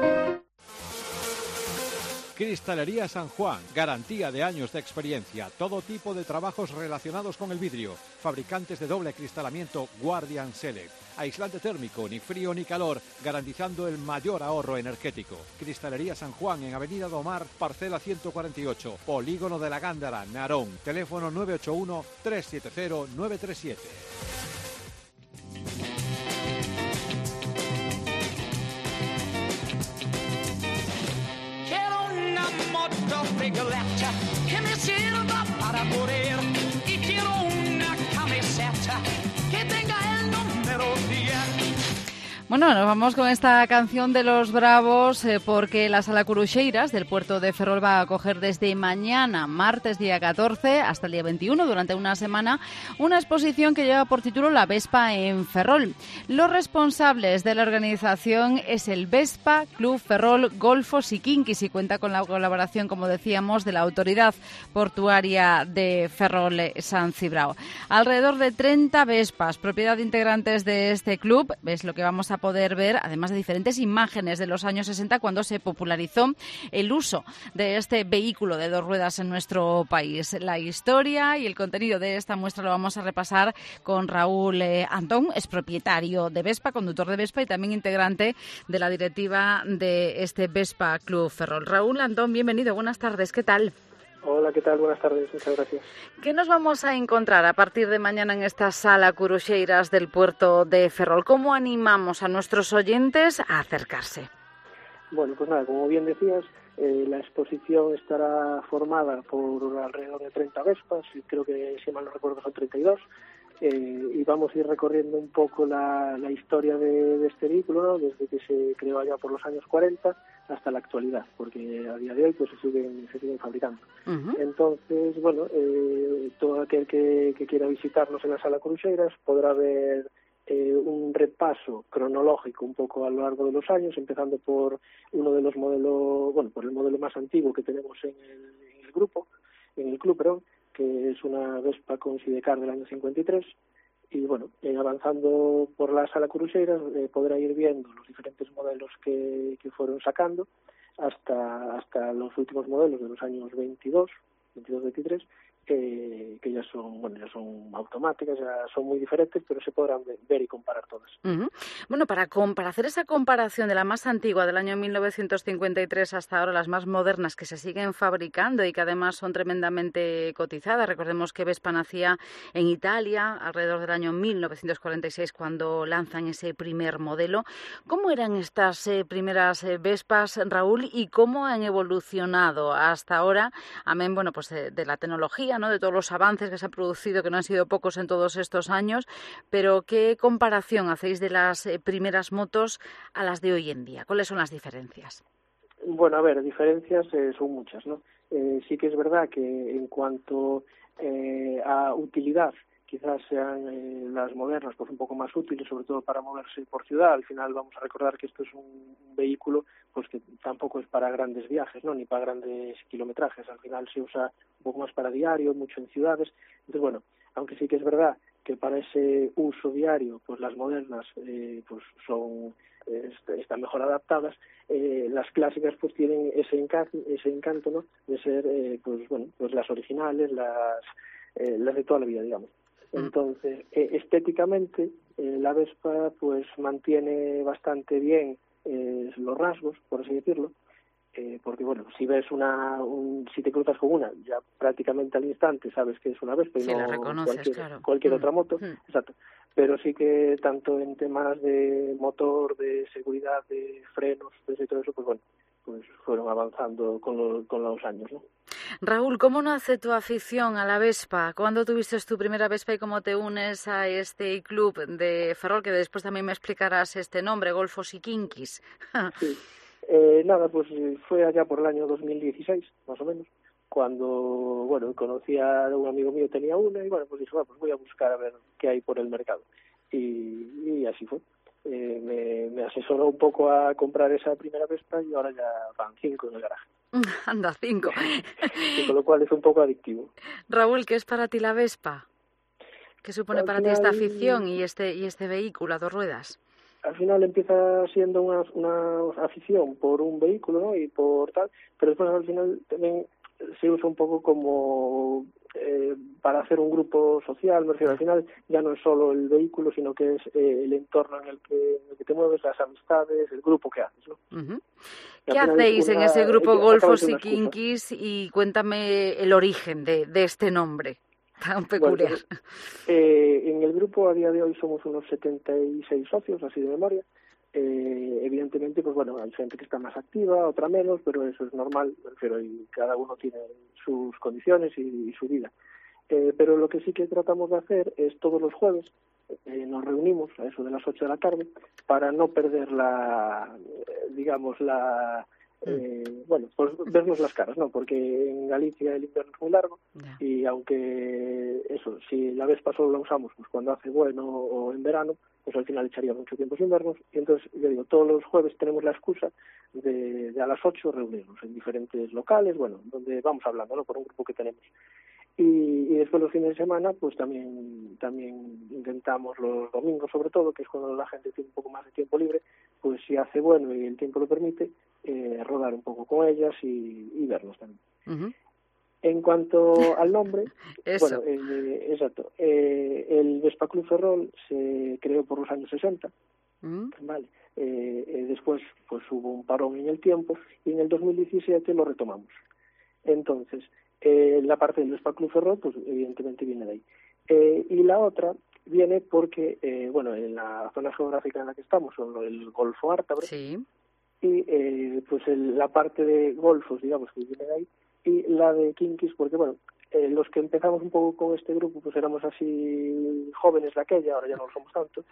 Cristalería San Juan, garantía de años de experiencia, todo tipo de trabajos relacionados con el vidrio, fabricantes de doble acristalamiento Guardian Select, aislante térmico, ni frío ni calor, garantizando el mayor ahorro energético. Cristalería San Juan en Avenida Domar, parcela 148, Polígono de la Gándara, Narón, teléfono 981-370-937. Regoletta che mi sirva para correr y quiero una camiseta que tenga el número 10. Bueno, nos vamos con esta canción de Los Bravos porque la Sala Curuxeiras del puerto de Ferrol va a acoger desde mañana, martes día 14, hasta el día 21, durante una semana, una exposición que lleva por título La Vespa en Ferrol. Los responsables de la organización es el Vespa Club Ferrol Golfos y Kinkis y cuenta con la colaboración, como decíamos, de la Autoridad Portuaria de Ferrol San Cibrao. Alrededor de 30 Vespas, propiedad de integrantes de este club, es lo que vamos a poder ver, además de diferentes imágenes de los años 60 cuando se popularizó el uso de este vehículo de dos ruedas en nuestro país. La historia y el contenido de esta muestra lo vamos a repasar con Raúl Antón, es propietario de Vespa, conductor de Vespa y también integrante de la directiva de este Vespa Club Ferrol. Raúl Antón, bienvenido, buenas tardes, ¿qué tal? Hola, ¿qué tal? Buenas tardes, muchas gracias. ¿Qué nos vamos a encontrar a partir de mañana en esta Sala Curuxeiras del puerto de Ferrol? ¿Cómo animamos a nuestros oyentes a acercarse? Bueno, pues nada, como bien decías, la exposición estará formada por alrededor de 30 Vespas, y creo que, si mal no recuerdo, son 32, y vamos a ir recorriendo un poco la historia de este vehículo, ¿no? Desde que se creó allá por los años 40 hasta la actualidad, porque a día de hoy pues se siguen fabricando. Uh-huh. Entonces, bueno, todo aquel que quiera visitarnos en la Sala Curuxeiras podrá ver un repaso cronológico un poco a lo largo de los años, empezando por uno de los modelos, bueno, por el modelo más antiguo que tenemos en el club, perdón, que es una Vespa con sidecar del año 53, y bueno, avanzando por la Sala Curuxeiras podrá ir viendo los diferentes modelos que fueron sacando hasta los últimos modelos de los años 22-23, que ya son automáticas, ya son muy diferentes, pero se podrán ver y comparar todas. Uh-huh. Bueno, para hacer esa comparación de la más antigua del año 1953 hasta ahora, las más modernas que se siguen fabricando y que además son tremendamente cotizadas. Recordemos que Vespa nacía en Italia alrededor del año 1946 cuando lanzan ese primer modelo. ¿Cómo eran estas primeras Vespas, Raúl, y cómo han evolucionado hasta ahora? Amén, bueno, pues de la tecnología, ¿no? De todos los avances que se han producido, que no han sido pocos en todos estos años, pero ¿qué comparación hacéis de las primeras motos a las de hoy en día? ¿Cuáles son las diferencias? Bueno, a ver, diferencias son muchas, ¿no? Sí que es verdad que en cuanto a utilidad, quizás sean las modernas pues un poco más útiles, sobre todo para moverse por ciudad. Al final vamos a recordar que esto es un vehículo pues que tampoco es para grandes viajes, ¿no? Ni para grandes kilometrajes. Al final se usa un poco más para diario, mucho en ciudades. Entonces, bueno, aunque sí que es verdad que para ese uso diario pues las modernas pues están mejor adaptadas, las clásicas pues tienen ese encanto, ¿no? De ser pues las originales, las de toda la vida, digamos. Entonces, estéticamente, la Vespa pues mantiene bastante bien los rasgos, por así decirlo, porque bueno, si ves si te cruzas con una, ya prácticamente al instante sabes que es una Vespa y no cualquier otra moto, exacto. Pero sí que tanto en temas de motor, de seguridad, de frenos, de todo eso, pues bueno, pues fueron avanzando con los años, ¿no? Raúl, ¿cómo nace tu afición a la Vespa? ¿Cuándo tuviste tu primera Vespa y cómo te unes a este club de Ferrol, que después también me explicarás este nombre, Golfos y Kinkis? Sí. Nada, pues fue allá por el año 2016, más o menos, cuando, bueno, conocí a un amigo mío, tenía una, y bueno, pues dije, pues voy a buscar a ver qué hay por el mercado. Y así fue. Me asesoró un poco a comprar esa primera Vespa y ahora ya van 5 en el garaje. Anda, 5. Y con lo cual es un poco adictivo. Raúl, ¿qué es para ti la Vespa? ¿Qué supone para ti esta afición y este vehículo a 2 ruedas? Al final empieza siendo una afición por un vehículo, ¿no? Y por tal, pero después al final también se usa un poco como para hacer un grupo social. Me refiero, al final ya no es solo el vehículo, sino que es el entorno en el que te mueves, las amistades, el grupo que haces, ¿no? Uh-huh. ¿Qué hacéis en ese grupo Golfos y Kinkis? Y cuéntame el origen de este nombre tan peculiar. Bueno, pues, en el grupo a día de hoy somos unos 76 socios, así de memoria. Evidentemente, pues bueno, hay gente que está más activa, otra menos, pero eso es normal, me refiero, y cada uno tiene sus condiciones y su vida. Pero lo que sí que tratamos de hacer es todos los jueves nos reunimos a eso de las 8 de la tarde para no perder bueno, pues vernos las caras, ¿no? Porque en Galicia el invierno es muy largo y aunque eso, si la Vespa solo la usamos pues cuando hace bueno o en verano, pues al final echaría mucho tiempo sin vernos. Y entonces, yo digo, todos los jueves tenemos la excusa de a las 8 reunirnos en diferentes locales, bueno, donde vamos hablando, ¿no? Por un grupo que tenemos. Y después los fines de semana, pues también intentamos los domingos, sobre todo, que es cuando la gente tiene un poco más de tiempo libre, pues si hace bueno y el tiempo lo permite, rodar un poco con ellas y vernos también. Uh-huh. En cuanto al nombre, bueno, exacto, el Vespa Club Ferrol se creó por los años 60, ¿vale? Después pues hubo un parón en el tiempo y en el 2017 lo retomamos. Entonces, la parte del Vespa Club Ferrol, pues evidentemente viene de ahí. Y la otra viene porque, bueno, en la zona geográfica en la que estamos, son el Golfo Ártabre, sí. Y pues la parte de golfos, digamos, que viene de ahí, y la de Kinkis, porque, bueno, los que empezamos un poco con este grupo, pues éramos así jóvenes de aquella, ahora ya no lo somos tanto,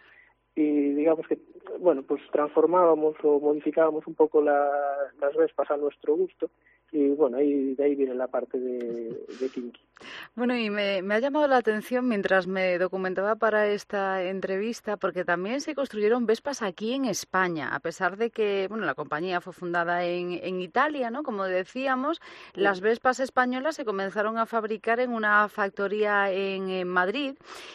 y digamos que, bueno, pues transformábamos o modificábamos un poco las Vespas a nuestro gusto, y bueno, de ahí viene la parte de Kinky. Bueno, y me ha llamado la atención mientras me documentaba para esta entrevista, porque también se construyeron Vespas aquí en España, a pesar de que, bueno, la compañía fue fundada en Italia, ¿no? Como decíamos, las Vespas españolas se comenzaron a fabricar en una factoría en Madrid,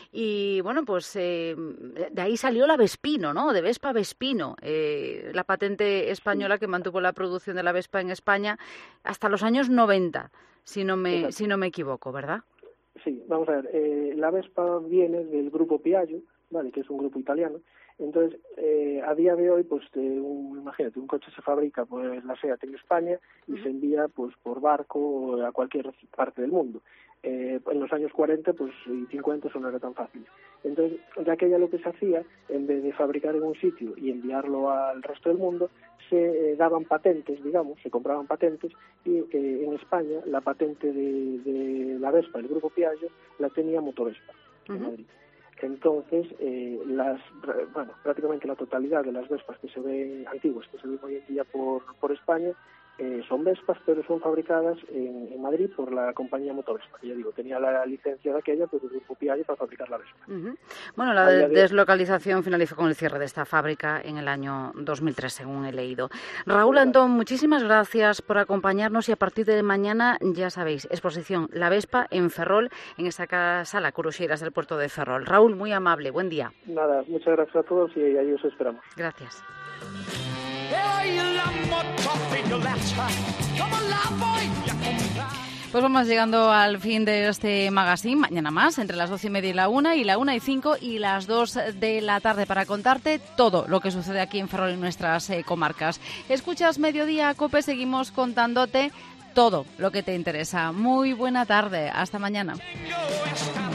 y bueno, pues de ahí salió la Vespino, ¿no? De Vespa Vespino, la patente española que mantuvo la producción de la Vespa en España hasta los años 90, si no me equivoco, ¿verdad? Sí, vamos a ver, la Vespa viene del grupo Piaggio, ¿vale? Que es un grupo italiano. Entonces, a día de hoy, pues imagínate, un coche se fabrica pues la SEAT en España y se envía pues por barco a cualquier parte del mundo. En los años 40 pues, y 50 eso no era tan fácil. Entonces, de aquella lo que se hacía, en vez de fabricar en un sitio y enviarlo al resto del mundo, se daban patentes, digamos, se compraban patentes, y en España la patente de la Vespa, el grupo Piaggio, la tenía Motovespa en Madrid. Entonces, prácticamente la totalidad de las Vespas que se ven antiguas, que se ven hoy en día por España, son Vespas, pero son fabricadas en Madrid por la compañía Motovespa, que ya digo, tenía la licencia de aquella, pero el grupo Piaggio para fabricar la Vespa. Uh-huh. Bueno, la deslocalización finalizó con el cierre de esta fábrica en el año 2003, según he leído. Raúl Antón, muchísimas gracias por acompañarnos y a partir de mañana, ya sabéis, exposición La Vespa en Ferrol, en esa sala Curuxeiras del puerto de Ferrol. Raúl, muy amable, buen día. Nada, muchas gracias a todos y ahí os esperamos. Gracias. Pues vamos llegando al fin de este magazine. Mañana más, entre las 12:30 y la 1, y la 1:05 y las 2 de la tarde, para contarte todo lo que sucede aquí en Ferrol y nuestras comarcas. Escuchas Mediodía COPE, seguimos contándote todo lo que te interesa. Muy buena tarde, hasta mañana.